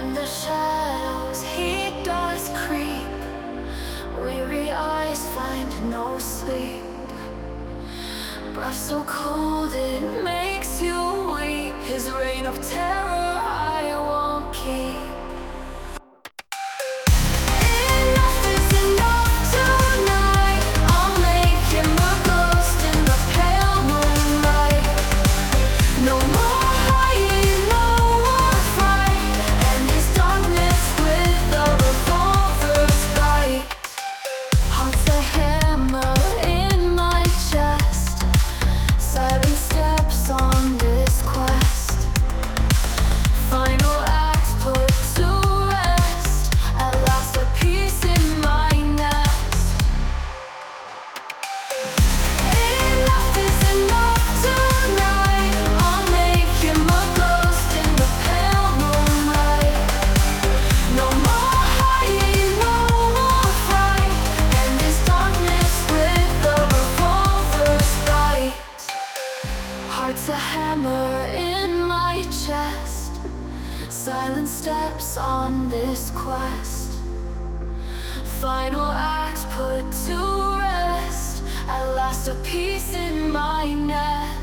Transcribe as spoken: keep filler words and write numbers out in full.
In the shadows he does creep, weary eyes find no sleep. Breath so cold it makes you weep. His reign of terror I won't keep. Enough is enough tonight. I'll make him a ghost in the pale moonlight. No more hiding, no more fright, and his darkness with a revolver's bite. Heart's a hammer in my chest, silent steps on this quest. Final act put to rest, at last a piece in my nest. Enough is enough tonight. I'll make him a ghost in the pale moonlight. No more hiding, no more fright, and his darkness with a revolver's bite. Heart's a hammer in my chest, silent steps on this quest. Final act put to rest, at last a piece in my nest.